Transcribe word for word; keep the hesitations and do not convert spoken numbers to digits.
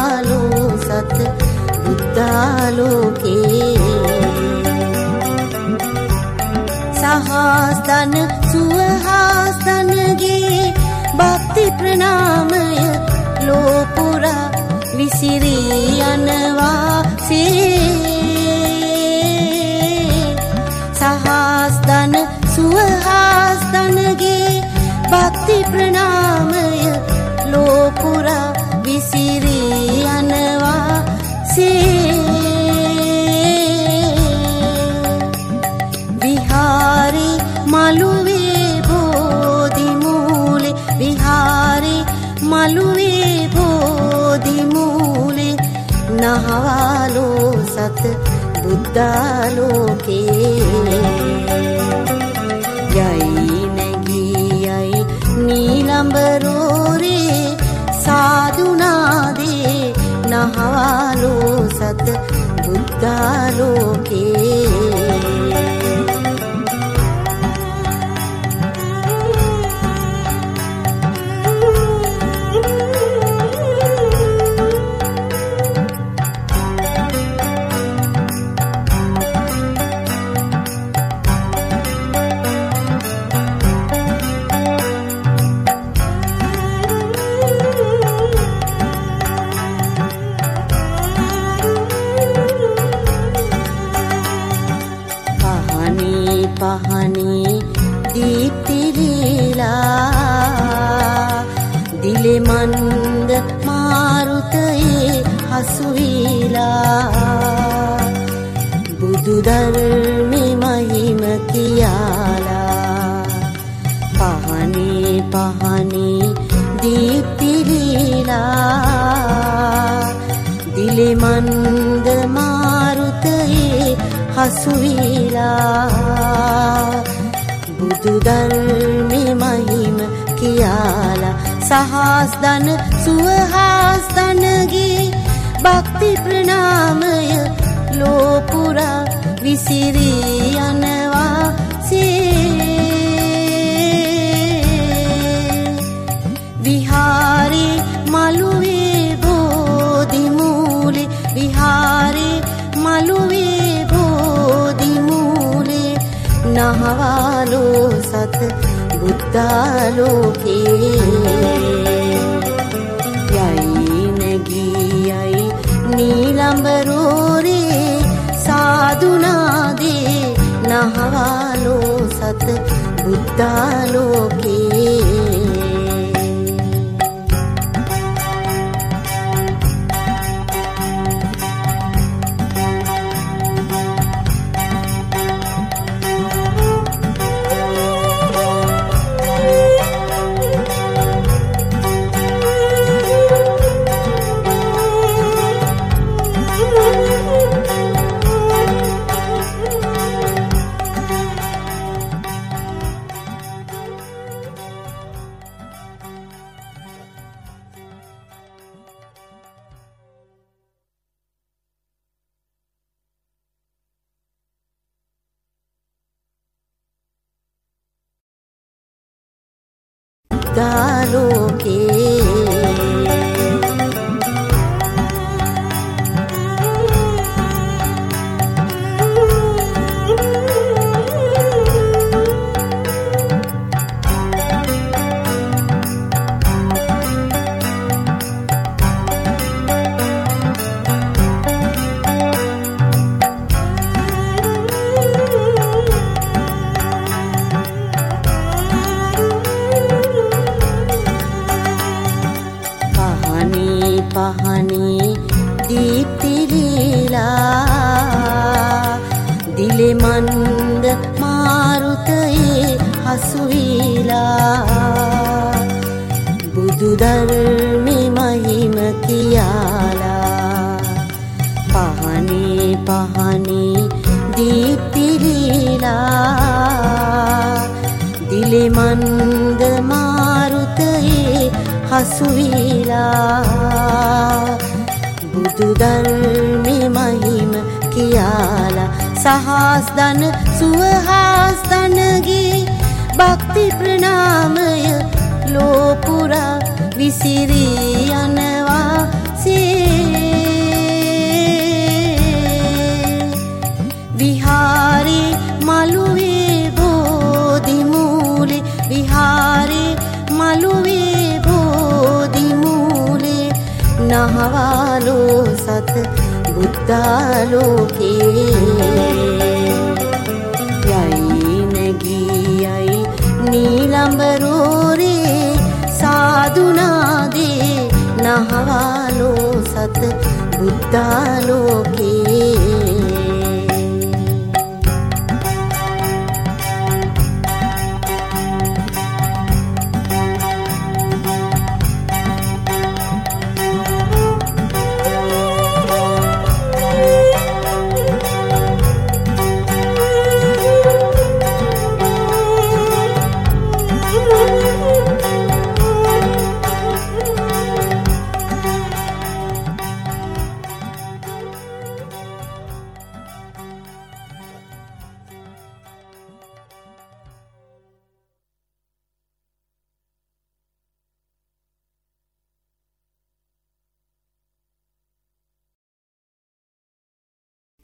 නහවාලෝ සත් බුද්ධාලෝකේ සහස්තන සුවහස්තනගේ භක්ති ප්‍රණාමය ලෝපුරා විසිරී යනවා සේ සහස්තන සුවහස්තනගේ භක්ති ප්‍රණාමය ලෝපුරා විසිරී යනවා සේ විහාරේ මළුවේ බෝධි මූලේ විහාරේ මළුවේ බෝධි මූලේ නහවාලෝ සත් බුද්ධාලෝකේ යයි නැගී යයි නීලඹරෝරේ සාදුනාදේ නහවාලෝ සත් බුද්ධාලෝකේ පහනේ දීප්තිලීලා දිලේ මන්ද මාරුතයේ හසුවිලා බුදු ධර්මේ මහිම කියාලා පහනේ පහනේ දීප්තිලීලා දිලේ මන්ද මාරුතයේ හසුවිලා බුදු ධර්මේ මහිම කියාලා සහස්දන සුවහස්දනගේ භක්ති ප්‍රණාමය ලෝපුරා විසිරී යනවා සේ විහාරේ මළුවේ බෝධි මූලේ විහාරේ මළුවේ බෝධි මූලේ නහවාලෝ සත් බුද්ධාලෝකේ යයි නැගී යයි නීලඹරෝරේ සාදුනාදේ නහවාලෝ සත් බුද්ධාලෝකේ බුද්ධාලෝකේ පහනේ දීප්තිලීලා දිලේ මන්ද මාරුතයේ හසුවිලා බුදු ධර්මේ මහිම කියාලා පහනේ පහනේ දීප්තිලීලා දිලේ මන්ද මාරුතයේ හසුවිලා බුදු ධර්මේ මහිම කියාලා සහස්දන සුවහස්දනගේ භක්ති ප්‍රණාමය ලෝපුරා විසිරී යනවා සේ නහවාලෝ සත බුද්ධාලෝකේ යයි නැගී යයි නීලඹරෝරේ සාදුනාදේ නහවාලෝ සත බුද්ධාලෝකේ